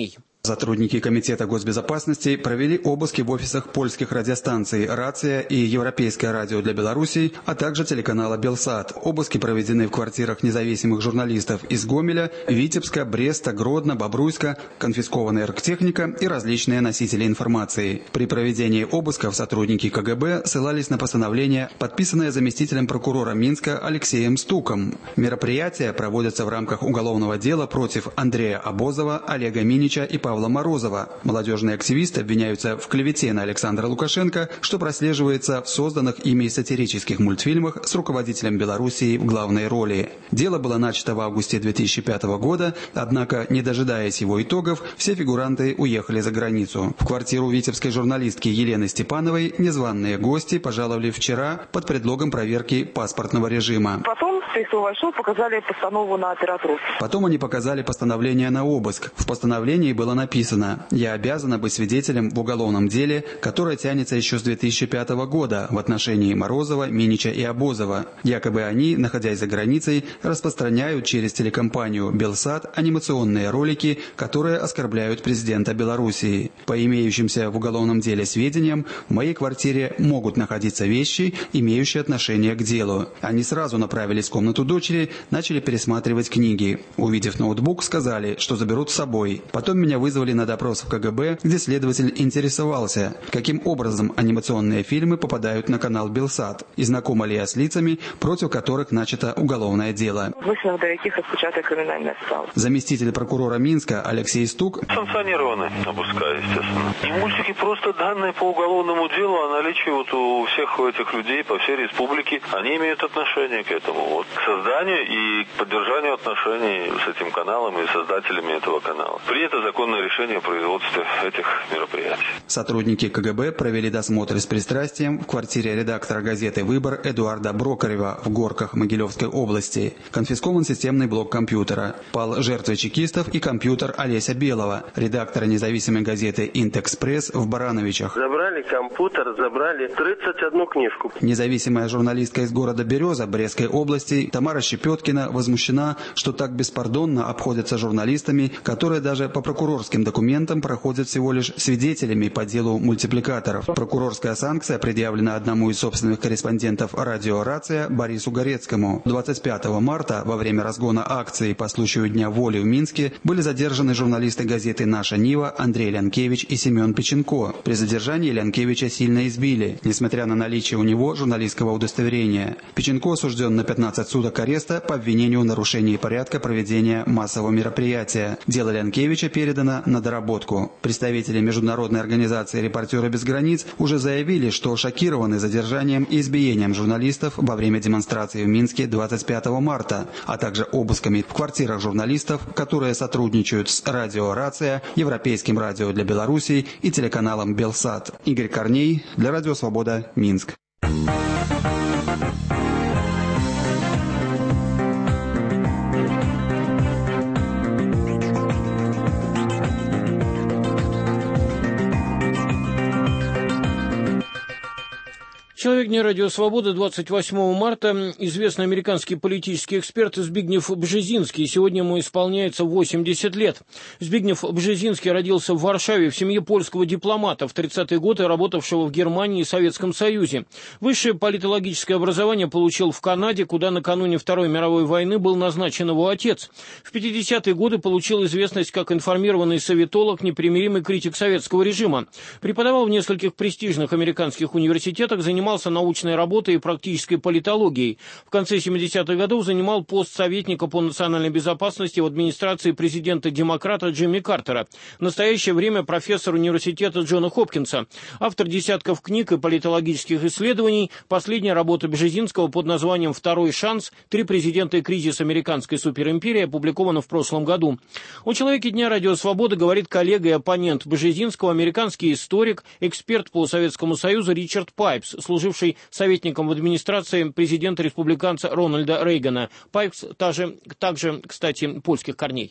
Speaker 4: Сотрудники Комитета госбезопасности провели обыски в офисах польских радиостанций «Рация» и «Европейское радио для Беларуси», а также телеканала «Белсат». Обыски проведены в квартирах независимых журналистов из Гомеля, Витебска, Бреста, Гродно, Бобруйска, конфискованная оргтехника и различные носители информации. При проведении обысков сотрудники КГБ ссылались на постановление, подписанное заместителем прокурора Минска Алексеем Стуком. Мероприятия проводятся в рамках уголовного дела против Андрея Абозова, Олега Минича и Павла Морозова. Молодежные активисты обвиняются в клевете на Александра Лукашенко, что прослеживается в созданных ими сатирических мультфильмах с руководителем Белоруссии в главной роли. Дело было начато в августе 2005 года, однако, не дожидаясь его итогов, все фигуранты уехали за границу. В квартиру витебской журналистки Елены Степановой незваные гости пожаловали вчера под предлогом проверки паспортного режима.
Speaker 5: Потом показали постанову на оператору.
Speaker 4: Потом они показали постановление на обыск. В постановлении было написано: «Я обязана быть свидетелем в уголовном деле, которое тянется еще с 2005 года в отношении Морозова, Минича и Абозова. Якобы они, находясь за границей, распространяют через телекомпанию «Белсат» анимационные ролики, которые оскорбляют президента Белоруссии. По имеющимся в уголовном деле сведениям, в моей квартире могут находиться вещи, имеющие отношение к делу». Они сразу направились в комнату дочери, начали пересматривать книги. Увидев ноутбук, сказали, что заберут с собой. Потом меня вызвали на допрос в КГБ, где следователь интересовался, каким образом анимационные фильмы попадают на канал «Белсат» и знакома ли я с лицами, против которых начато уголовное дело. Заместитель прокурора Минска Алексей Стук.
Speaker 6: Санкционированный обыска, естественно. И мультики просто данные по уголовному делу о наличии у всех этих людей по всей республике, они имеют отношение к этому, к созданию и к поддержанию отношений с этим каналом и создателями этого канала. Принято законное решение о производстве этих мероприятий.
Speaker 4: Сотрудники КГБ провели досмотр с пристрастием в квартире редактора газеты «Выбор» Эдуарда Брокарева в Горках Могилевской области. Конфискован системный блок компьютера. Пал жертвой чекистов и компьютер Олеся Белого, редактора независимой газеты «Интэкспресс» в Барановичах.
Speaker 24: Забрали компьютер, забрали 31 книжку.
Speaker 4: Независимая журналистка из города Береза Брестской области Тамара Щепеткина возмущена, что так беспардонно обходятся журналистами, которые даже по прокурорским документам проходят всего лишь свидетелями по делу мультипликаторов. Прокурорская санкция предъявлена одному из собственных корреспондентов радио «Рация» Борису Горецкому. 25 марта, во время разгона акции по случаю Дня воли в Минске, были задержаны журналисты газеты «Наша Нива» Андрей Лянкевич и Семен Печенко. При задержании Лянкевича сильно избили, несмотря на наличие у него журналистского удостоверения. Печенко осужден на 15 суток ареста по обвинению в нарушении порядка проведения массового мероприятия. Дело Лянкевича передано на доработку. Представители международной организации «Репортеры без границ» уже заявили, что шокированы задержанием и избиением журналистов во время демонстрации в Минске 25 марта, а также обысками в квартирах журналистов, которые сотрудничают с радио «Рация», Европейским радио для Беларуси и телеканалом «Белсат». Игорь Корней для Радио Свобода, Минск.
Speaker 2: Человек дня Радио Свобода 28 марта. Известный американский политический эксперт Збигнев Бжезинский. Сегодня ему исполняется 80 лет. Збигнев Бжезинский родился в Варшаве в семье польского дипломата в 30-е годы, работавшего в Германии и Советском Союзе. Высшее политологическое образование получил в Канаде, куда накануне Второй мировой войны был назначен его отец. В 50-е годы получил известность как информированный советолог, непримиримый критик советского режима. Преподавал в нескольких престижных американских университетах, занимался научной работой и практической политологией. В конце 70-х годов занимал пост советника по национальной безопасности в администрации президента-демократа Джимми Картера. В настоящее время профессор университета Джона Хопкинса. Автор десятков книг и политологических исследований. Последняя работа Бжезинского под названием «Второй шанс. 3 президента и кризис американской суперимперии» опубликована в прошлом году. О человеке дня Радио Свобода говорит коллега и оппонент Бжезинского, американский историк, эксперт по Советскому Союзу Ричард Пайпс, служивший советником в администрации президента-республиканца Рональда Рейгана. Пайпс также, кстати, польских корней.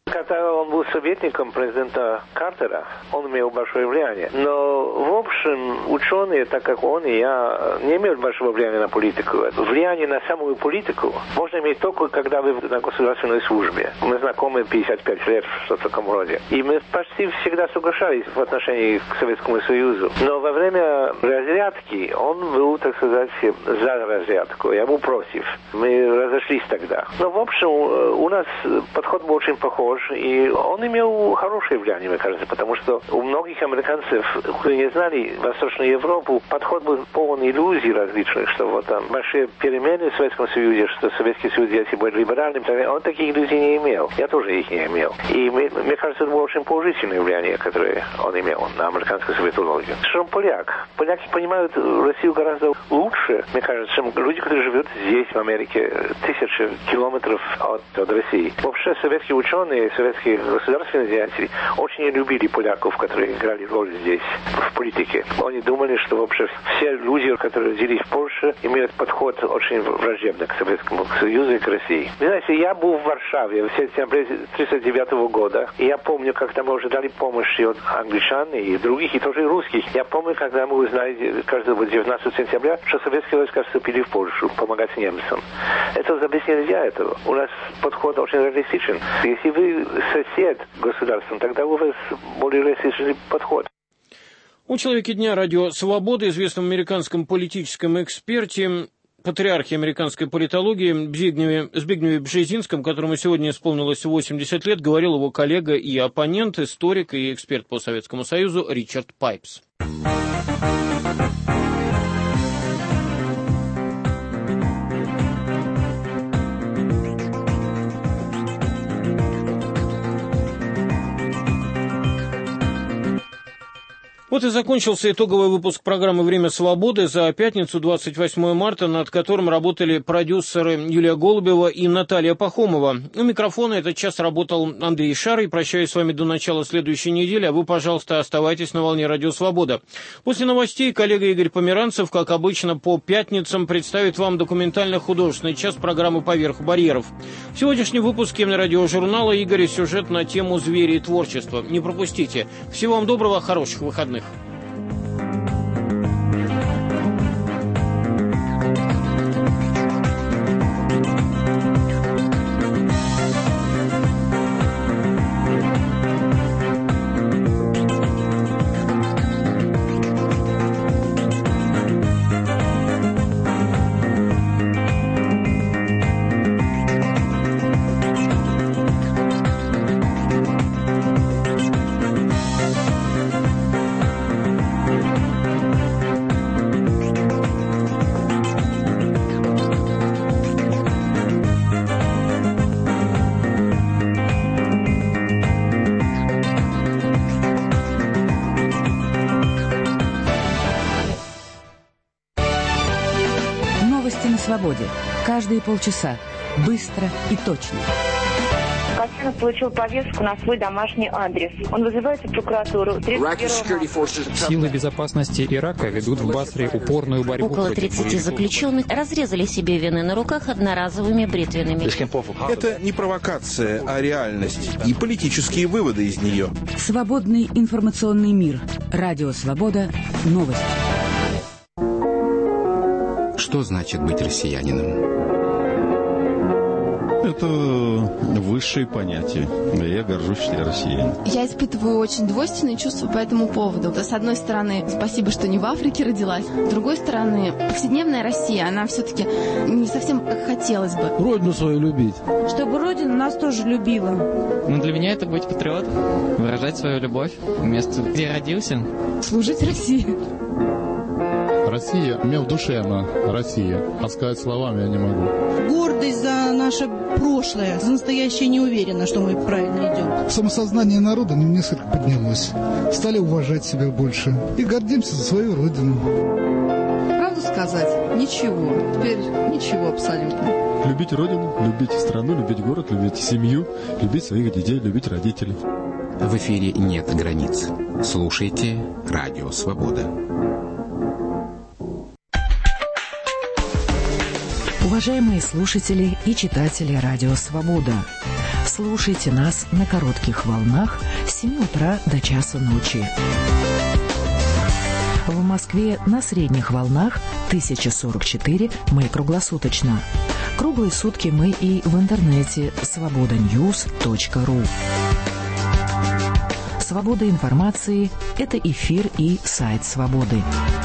Speaker 7: Когда он был советником президента Картера, он имел большое влияние. Но, в общем, ученые, так как он и я, не имеют большого влияния на политику. Влияние на самую политику можно иметь только, когда вы на государственной службе. Мы знакомы 55 лет, что-то в таком роде. И мы почти всегда соглашались в отношении к Советскому Союзу. Но во время разрядки он был, так сказать, за разрядку. Я был против. Мы разошлись тогда. Но, в общем, у нас подход был очень похож. И он имел хорошее влияние, мне кажется, потому что у многих американцев, которые не знали Восточную Европу, подход был полон иллюзий различных, что вот там большие перемены в Советском Союзе, что Советский Союз если будет либеральным, он таких иллюзий не имел. Я тоже их не имел. И мне кажется, это было очень положительное влияние, которое он имел на американскую советологию. Что он поляк. Поляки понимают Россию гораздо лучше, мне кажется, чем люди, которые живут здесь, в Америке, 1000 километров от России. Вообще, советские ученые, советские государственные деятели очень любили поляков, которые играли роль здесь, в политике. Они думали, что вообще все люди, которые родились в Польше, имеют подход очень враждебный к Советскому Союзу и к России. Вы знаете, я был в Варшаве в сентябре 1939 года, и я помню, когда мы уже дали помощь от англичан и других, и тоже русских. Я помню, когда мы узнали, каждого 19 сентября, что советские войска вступили в Польшу помогать немцам. Это объяснить нельзя этого. У нас подход очень реалистичен. Если вы сосед государства, тогда у вас более реалистичный подход.
Speaker 2: У «Человеке дня» радио «Свобода», известном американском политическом эксперте, патриархе американской политологии Збигневе Бжезинском, которому сегодня исполнилось 80 лет, говорил его коллега и оппонент, историк и эксперт по Советскому Союзу Ричард Пайпс. Вот и закончился итоговый выпуск программы «Время свободы» за пятницу, 28 марта, над которым работали продюсеры Юлия Голубева и Наталья Пахомова. У микрофона этот час работал Андрей Шарый. Прощаюсь с вами до начала следующей недели, а вы, пожалуйста, оставайтесь на волне «Радио Свобода». После новостей коллега Игорь Померанцев, как обычно, по пятницам представит вам документально-художественный час программы «Поверх барьеров». В сегодняшнем выпуске радиожурнала Игоря сюжет на тему «Звери и творчество». Не пропустите. Всего вам доброго, хороших выходных.
Speaker 8: свободе. Каждые полчаса. Быстро и точно.
Speaker 9: Касьянов получил повестку на свой домашний адрес. Он вызывается в прокуратуру.
Speaker 10: Силы безопасности Ирака ведут в Басре упорную борьбу.
Speaker 25: Около 30 заключенных разрезали себе вены на руках одноразовыми бритвенными.
Speaker 26: Это не провокация, а реальность и политические выводы из нее.
Speaker 8: Свободный информационный мир. Радио «Свобода». Новости.
Speaker 27: Что значит быть россиянином?
Speaker 28: Это высшие понятия. Я горжусь, что я россиянин.
Speaker 29: Я испытываю очень двойственные чувства по этому поводу. С одной стороны, спасибо, что не в Африке родилась. С другой стороны, повседневная Россия, она все-таки не совсем как хотелось бы.
Speaker 30: Родину свою любить.
Speaker 31: Чтобы Родина нас тоже любила.
Speaker 32: Ну, для меня это быть патриотом, выражать свою любовь в место, где я родился.
Speaker 31: Служить России.
Speaker 30: Россия, у меня в душе она Россия, а сказать словами я не могу.
Speaker 33: Гордость за наше прошлое, за настоящее не уверена, что мы правильно идем.
Speaker 34: Самосознание народа несколько поднялось, стали уважать себя больше и гордимся за свою родину.
Speaker 35: Правду сказать? Ничего, теперь ничего абсолютно.
Speaker 30: Любить родину, любить страну, любить город, любить семью, любить своих детей, любить родителей.
Speaker 27: В эфире нет границ. Слушайте Радио Свобода.
Speaker 8: Уважаемые слушатели и читатели Радио «Свобода»,
Speaker 1: Слушайте нас на коротких волнах с 7 утра до часу ночи. В Москве на средних волнах 1044 мы круглосуточно. Круглые сутки мы и в интернете svobodanews.ru. Свобода информации – это эфир и сайт «Свободы».